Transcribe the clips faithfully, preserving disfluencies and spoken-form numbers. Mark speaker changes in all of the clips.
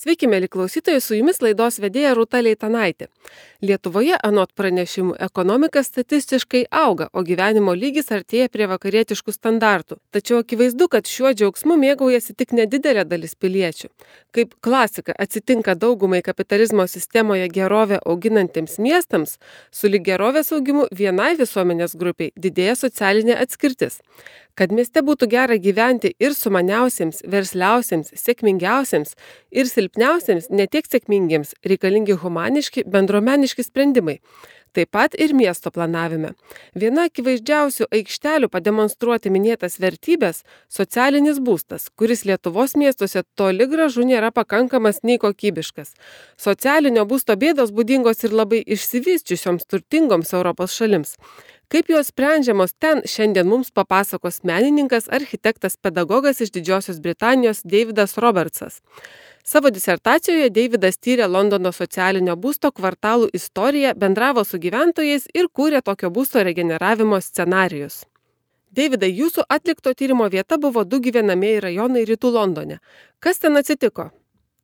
Speaker 1: Sveiki, mėly klausytojai, su jumis laidos vedėja Rūta Leitanaitė. Lietuvoje anot pranešimų ekonomika statistiškai auga, o gyvenimo lygis artėja prie vakarietiškų standartų. Tačiau akivaizdu, kad šiuo džiaugsmu mėgaujasi tik nedidelė dalis piliečių. Kaip klasika atsitinka daugumai kapitalizmo sistemoje gerovę auginantiems miestams, sulig gerovės augimu vienai visuomenės grupiai didėja socialinė atskirtis. Kad mieste būtų gera gyventi ir sumaniausiems, versliausiems, sėkmingiausiems ir silpniausiems, netiek sėkmingiems, reikalingi humaniški, bendruomeniški sprendimai. Taip pat ir miesto planavime. Viena akivaizdžiausių aikštelių pademonstruoti minėtas vertybės – socialinis būstas, kuris Lietuvos miestuose toli gražu nėra pakankamas nei kokybiškas. Socialinio būsto bėdos būdingos ir labai išsivysčiusioms turtingoms Europos šalims. Kaip jos sprendžiamos ten šiandien mums papasakos menininkas, architektas, pedagogas iš Didžiosios Britanijos Davidas Robertsas. Savo disertacijoje Davidas tyrė Londono socialinio būsto kvartalų istoriją, bendravo su gyventojais ir kūrė tokio būsto regeneravimo scenarijus. Davidai, jūsų atlikto tyrimo vieta buvo du gyvenamieji rajonai rytų Londone. Kas ten atsitiko?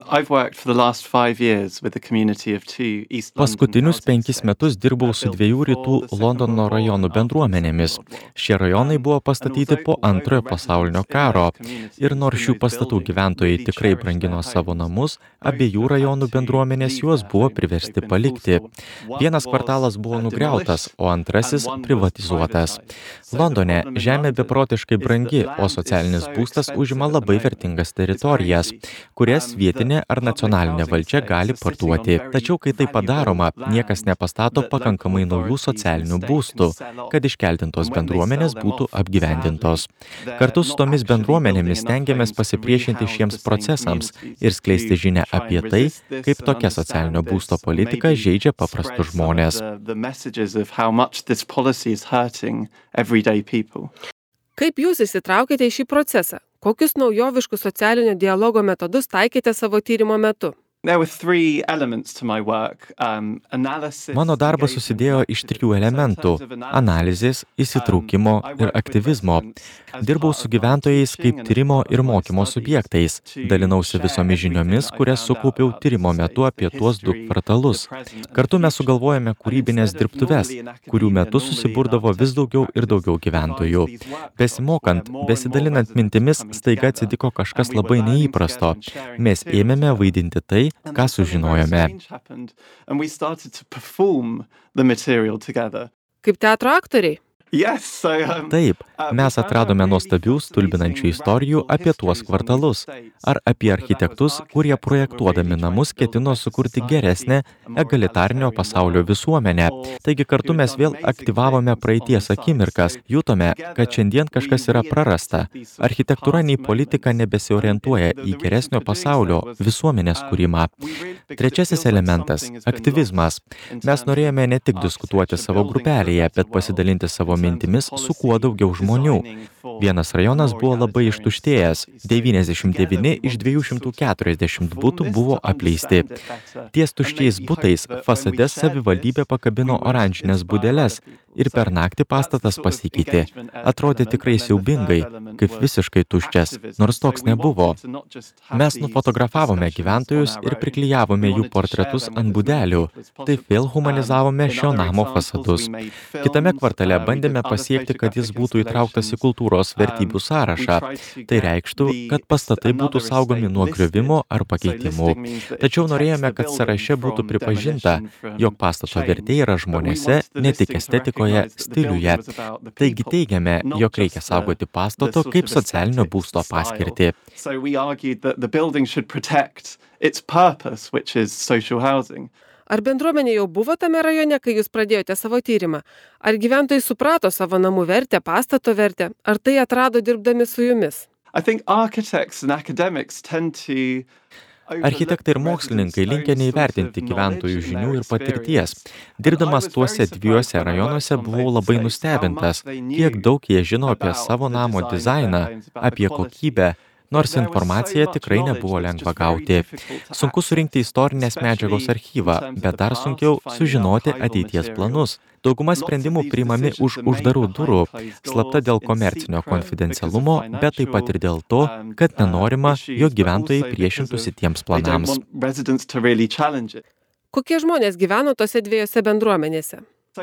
Speaker 2: Paskutinius penkis metus dirbau su dviejų rytų Londono rajonų bendruomenėmis. Šie rajonai buvo pastatyti po antrojo pasaulinio karo. Ir nors šių pastatų gyventojai tikrai brangino savo namus, abiejų rajonų bendruomenės juos buvo priversti palikti. Vienas kvartalas buvo nugriautas, o antrasis privatizuotas. Londone žemė beprotiškai brangi, o socialinis būstas užima labai vertingas teritorijas, kurias vietinė ar nacionalinė valdžia gali parduoti. Tačiau, kai tai padaroma, niekas nepastato pakankamai naujų socialinių būstų, kad iškeldintos bendruomenės būtų apgyvendintos. Kartu su tomis bendruomenėmis stengiamės pasipriešinti šiems procesams ir skleisti žinią apie tai, kaip tokia socialinio būsto politika žeidžia paprastus žmonės.
Speaker 1: Kaip jūs įsitraukėte į šį procesą? Kokius naujoviškus socialinio dialogo metodus taikėte savo tyrimo metu?
Speaker 2: Mano darbas susidėjo iš trijų elementų – analizės, įsitraukimo ir aktyvizmo. Dirbau su gyventojais kaip tyrimo ir mokymo subjektais. Dalinausi visomis žiniomis, kurias sukaupiau tyrimo metu apie tuos du kvartalus. Kartu mes sugalvojame kūrybinės dirbtuves, kurių metu susiburdavo vis daugiau ir daugiau gyventojų. Besimokant, besidalinant mintimis, staiga atsitiko kažkas labai neįprasto. Mes ėmėme vaidinti tai, ką sužinojome.
Speaker 1: Kaip teatro aktoriai?
Speaker 2: Taip, mes atradome nuostabių, stulbinančių istorijų apie tuos kvartalus ar apie architektus, kurie projektuodami namus ketino sukurti geresnę egalitarinio pasaulio visuomenę. Taigi kartu mes vėl aktyvavome praeities akimirkas, jutome, kad šiandien kažkas yra prarasta. Architektūra nei politika nebesiorientuoja į geresnio pasaulio visuomenės kūrimą. Trečiasis elementas – aktyvizmas. Mes norėjome ne tik diskutuoti savo grupelėje, bet pasidalinti savo mintimis su kuo daugiau žmonių. Vienas rajonas buvo labai ištuštėjęs, devyniasdešimt devyni iš dviejų šimtų keturiasdešimt butų buvo apleisti. Ties tuščiais butais fasade savivaldybė pakabino oranžinės būdeles ir per naktį pastatas pasikeitė. Atrodė tikrai siaubingai, kaip visiškai tuščias, nors toks nebuvo. Mes nufotografavome gyventojus ir priklijavome jų portretus ant būdelių. Taip vėl humanizavome šio namo fasadus. Kitame kvartale bandėme pasiekti, kad jis būtų įtrauktas į kultūros vertybių sąrašą. Tai reikštų, kad pastatai būtų saugomi nuo griovimo ar pakeitimų. Tačiau norėjome, kad sąraše būtų pripažinta, jog pastato vertė yra žmonėse, ne tik estetikoje, stiliuje. Taigi teigiame, jog reikia saugoti pastato kaip socialinio būsto paskirtį.
Speaker 1: Ar bendruomenė jau buvo tame rajone, kai jūs pradėjote savo tyrimą? Ar gyventojai suprato savo namų vertę, pastato vertę? Ar tai atrado dirbdami su jumis?
Speaker 2: Architektai ir mokslininkai linkę neįvertinti gyventojų žinių ir patirties. Dirbdamas tuose dviejose rajonuose buvau labai nustebintas, kiek daug jie žino apie savo namo dizainą, apie kokybę, nors informaciją tikrai nebuvo lengva gauti. Sunku surinkti istorinės medžiagos archyvą, bet dar sunkiau sužinoti ateities planus. Dauguma sprendimų priimami už uždarų durų, slapta dėl komercinio konfidencialumo, bet taip pat ir dėl to, kad nenorima, jog gyventojai priešintųsi tiems planams.
Speaker 1: Kokie žmonės gyveno tose dviejose bendruomenėse?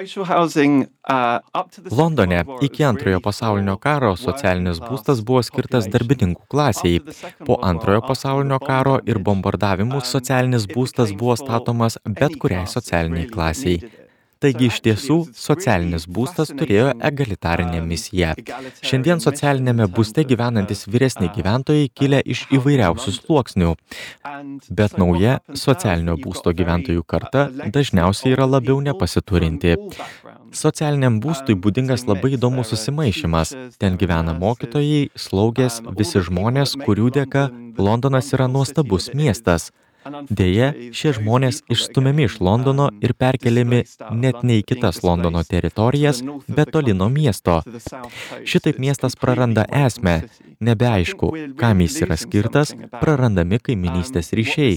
Speaker 2: Londone iki antrojo pasaulinio karo socialinis būstas buvo skirtas darbininkų klasiai. Po antrojo pasaulinio karo ir bombardavimų socialinis būstas buvo statomas bet kuriai socialiniai klasiai. Taigi iš tiesų socialinis būstas turėjo egalitarinę misiją. Šiandien socialinėme būste gyvenantis vyresni gyventojai kilę iš įvairiausių sluoksnių, bet nauja socialinio būsto gyventojų karta dažniausiai yra labiau nepasiturinti. Socialiniam būstui būdingas labai įdomus susimaišymas. Ten gyvena mokytojai, slaugės, visi žmonės, kurių dėka Londonas yra nuostabus miestas. Deja, šie žmonės išstumiami iš Londono ir perkeliami net ne į kitas Londono teritorijas, bet toli nuo miesto. Šitaip miestas praranda esmę, nebeaišku, kam jis yra skirtas, prarandami kaiminystės ryšiai.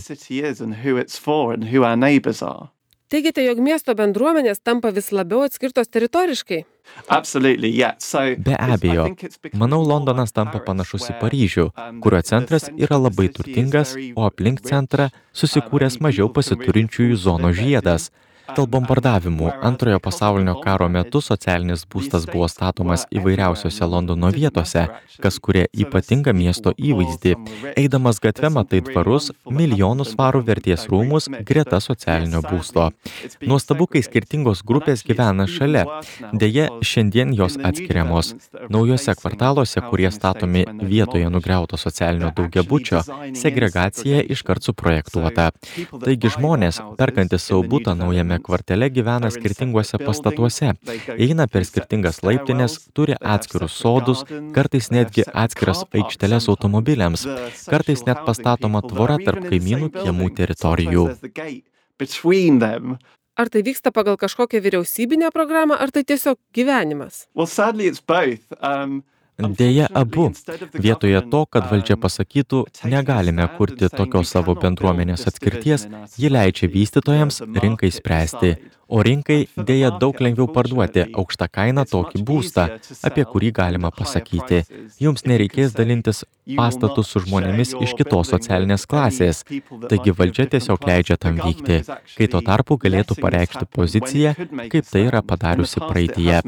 Speaker 1: Teigite, jog miesto bendruomenės tampa vis labiau atskirtos teritoriškai?
Speaker 2: Be abejo. Manau, Londonas tampa panašus į Paryžių, kurio centras yra labai turtingas, o aplink centrą susikūręs mažiau pasiturinčiųjų zonų žiedas. Dėl bombardavimų antrojo pasaulinio karo metu socialinis būstas buvo statomas įvairiausiose Londono vietose, kas kuria ypatingą miesto įvaizdį. Eidamas gatve matai dvarus, milijonų svarų vertės rūmus greta socialinio būsto. Nuostabu, kai skirtingos grupės gyvena šalia. Deja, šiandien jos atskiriamos. Naujose kvartaluose, kurie statomi vietoje nugriauto socialinio daugiabučio, segregacija iškart suprojektuota. Taigi žmonės, perkantis savo butą naujame kvartale, gyvena skirtinguose pastatuose, eina per skirtingas laiptines, turi atskirus sodus, kartais netgi atskiras aikšteles automobiliams, kartais net pastatoma tvora tarp kaimynų kiemų teritorijų.
Speaker 1: Ar tai vyksta pagal kažkokią vyriausybinę programą, ar tai tiesiog gyvenimas?
Speaker 2: Deja, abu. Vietoje to, kad valdžia pasakytų, negalime kurti tokios savo bendruomenės atskirties, ji leidžia vystytojams rinkai spręsti. O rinkai dėja daug lengviau parduoti aukštą kainą tokį būstą, apie kurį galima pasakyti. Jums nereikės dalintis pastatus su žmonėmis iš kitos socialinės klasės. Taigi valdžia tiesiog leidžia tam vykti, kai tuo tarpu galėtų pareikšti poziciją, kaip tai yra padariusi praeityje.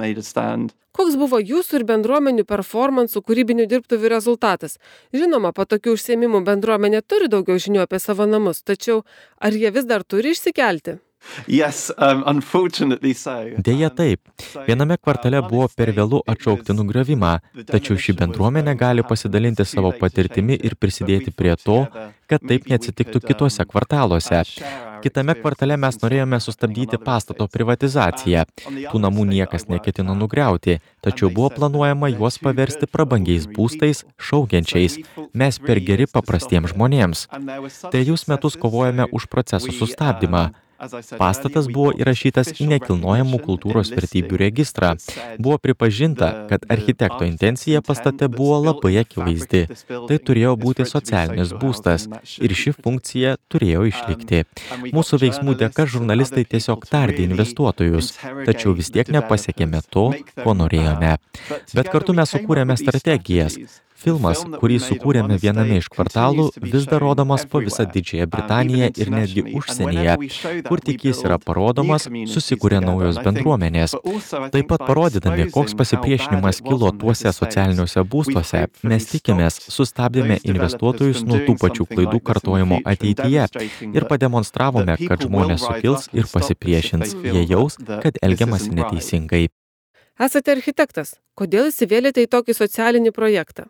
Speaker 1: Koks buvo jūsų ir bendruomenių performansų kūrybinių dirbtuvių rezultatas? Žinoma, po tokių užsiėmimų bendruomenė turi daugiau žinių apie savo namus, tačiau ar jie vis dar turi išsikelti?
Speaker 3: Yes, um, unfortunately so.
Speaker 2: Deja taip. Viename kvartale buvo per vėlu atšaukti nugriovimą, tačiau ši bendruomenė gali pasidalinti savo patirtimi ir prisidėti prie to, kad taip neatsitiktų kituose kvartaluose. Kitame kvartale mes norėjome sustabdyti pastato privatizaciją. Tų namų niekas neketino nugriauti, tačiau buvo planuojama juos paversti prabangiais būstais, šaukiančiais. Mes per geri paprastiems žmonėms. Trejus metus kovojame už procesų sustabdymą. Pastatas buvo įrašytas į nekilnojamų kultūros vertybių registrą. Buvo pripažinta, kad architekto intencija pastate buvo labai akivaizdi. Tai turėjo būti socialinis būstas ir ši funkcija turėjo išlikti. Mūsų veiksmų dėka žurnalistai tiesiog tardė investuotojus, tačiau vis tiek nepasiekėme to, ko norėjome. Bet kartu mes sukūrėme strategijas. Filmas, kurį sukūrėme viename iš kvartalų, vis dar rodomas po visą Didžiąją Britaniją ir netgi užsienyje. Kur tik jis yra parodomas, susikūrė naujos bendruomenės. Taip pat parodydami, koks pasipriešinimas kilo tuose socialiniuose būstuose, mes tikimės, sustabdėme investuotojus nuo tų pačių klaidų kartojimo ateityje ir pademonstravome, kad žmonės sukils ir pasipriešins. Jie jaus, kad elgiamasi neteisingai.
Speaker 1: Esate architektas. Kodėl įsivėlėte į tokį socialinį projektą?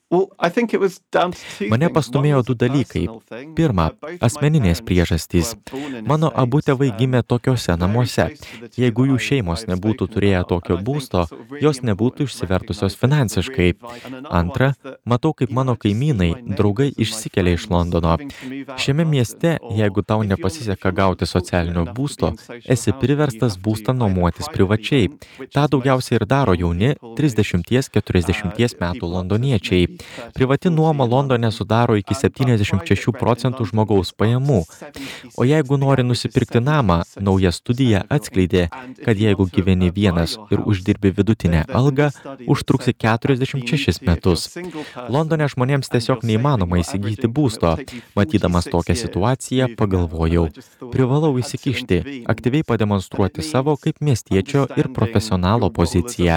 Speaker 2: Mane pastumėjo du dalykai. Pirma, asmeninės priežastys. Mano abu tėvai gimė tokiuose namuose. Jeigu jų šeimos nebūtų turėję tokio būsto, jos nebūtų išsivertusios finansiškai. Antra, matau, kaip mano kaimynai, draugai išsikelia iš Londono. Šiame mieste, jeigu tau nepasiseka gauti socialinio būsto, esi priverstas būstą nuomotis privačiai. Ta daugiausiai ir daro jauni trisdešimt keturiasdešimt metų londoniečiai. Privati nuoma Londone sudaro iki septyniasdešimt šešių procentų žmogaus pajamų. O jeigu nori nusipirkti namą, nauja studija atskleidė, kad jeigu gyveni vienas ir uždirbi vidutinę algą, užtruksi keturiasdešimt šešis metus. Londone žmonėms tiesiog neįmanoma įsigyti būsto. Matydamas tokią situaciją, pagalvojau, privalau įsikišti, aktyviai pademonstruoti savo kaip miestiečio ir profesionalo poziciją.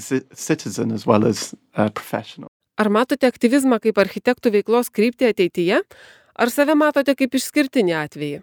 Speaker 1: Ar matote aktyvizmą kaip architektų veiklos kryptį ateityje? Ar save matote kaip išskirtinį atvejį?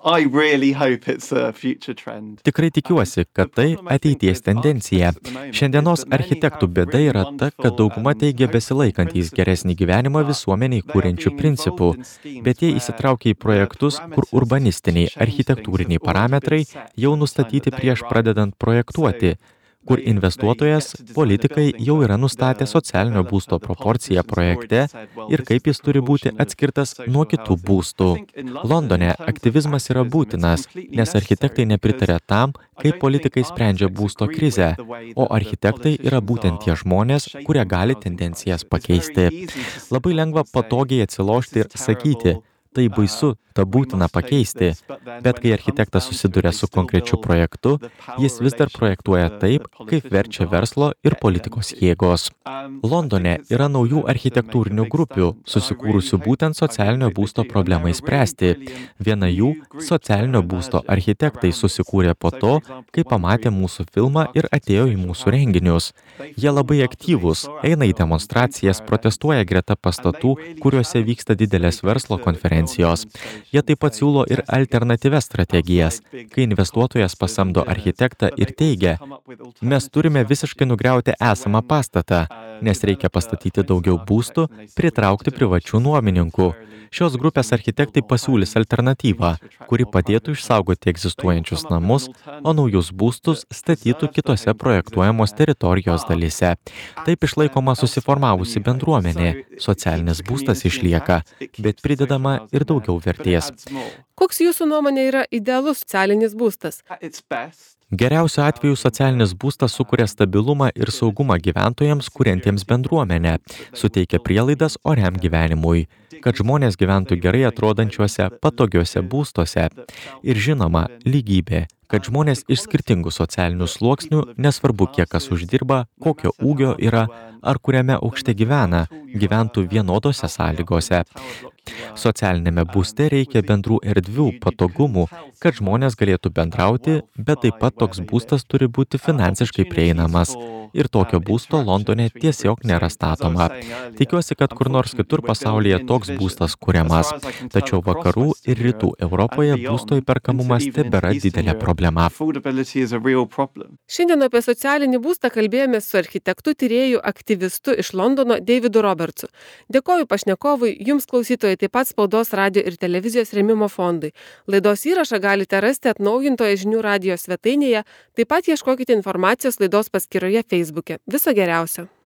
Speaker 2: Tikrai tikiuosi, kad tai ateities tendencija. Šiandienos architektų bėda yra ta, kad dauguma teigia besilaikantys geresnį gyvenimą visuomeniai kūrenčių principų, bet jie įsitraukia į projektus, kur urbanistiniai, architektūriniai parametrai jau nustatyti prieš pradedant projektuoti, kur investuotojas, politikai jau yra nustatę socialinio būsto proporciją projekte ir kaip jis turi būti atskirtas nuo kitų būstų. Londone aktyvizmas yra būtinas, nes architektai nepritarė tam, kaip politikai sprendžia būsto krizę, o architektai yra būtent tie žmonės, kurie gali tendencijas pakeisti. Labai lengva patogiai atsilošti ir sakyti, tai baisu, tą būtina pakeisti, bet kai architektas susiduria su konkrečiu projektu, jis vis dar projektuoja taip, kaip verčia verslo ir politikos jėgos. Londone yra naujų architektūrinių grupių, susikūrusių būtent socialinio būsto problemai spręsti. Viena jų – socialinio būsto architektai susikūrė po to, kai pamatė mūsų filmą ir atėjo į mūsų renginius. Jie labai aktyvūs, eina į demonstracijas, protestuoja greta pastatų, kuriuose vyksta didelės verslo konferencijos. Jie taip pat siūlo ir alternatyvias strategijas, kai investuotojas pasamdo architektą ir teigia, mes turime visiškai nugriauti esamą pastatą, nes reikia pastatyti daugiau būstų, pritraukti privačių nuomininkų. Šios grupės architektai pasiūlys alternatyvą, kuri padėtų išsaugoti egzistuojančius namus, o naujus būstus statytų kitose projektuojamos teritorijos dalyse. Taip išlaikoma susiformavusi bendruomenė, socialinis būstas išlieka, bet pridedama ir daugiau vertės.
Speaker 1: Koks jūsų nuomonė yra idealus socialinis būstas?
Speaker 2: Geriausiu atveju socialinis būstas sukuria stabilumą ir saugumą gyventojams, kuriantiems bendruomenę, suteikia prielaidas oriam gyvenimui, kad žmonės gyventų gerai atrodančiuose, patogiuose būstuose. Ir žinoma, lygybė, kad žmonės iš skirtingų socialinių sluoksnių, nesvarbu kiek kas uždirba, kokio ūgio yra, ar kuriame aukšte gyvena, gyventų vienodose sąlygose. Socialinėme būste reikia bendrų erdvių, patogumų, kad žmonės galėtų bendrauti, bet taip pat toks būstas turi būti finansiškai prieinamas. Ir tokio būsto Londone tiesiog nėra statoma. Tikiuosi, kad kur nors kitur pasaulyje toks būstas kuriamas. Tačiau vakarų ir rytų Europoje būsto įperkamumas tebėra didelė problema.
Speaker 1: Šiandien apie socialinį būstą kalbėjome su architektu, tyrėju, aktyvistu iš Londono Davidu Robertsu. Dėkoju pašnekovui, jums klausytojai taip pat Spaudos, radijo ir televizijos rėmimo fondui. Laidos įrašą galite rasti atnaujintoje žinių radijo svetainėje, taip pat ieškokite informacijos laidos paskyroje Feisbuke. Viso geriausio.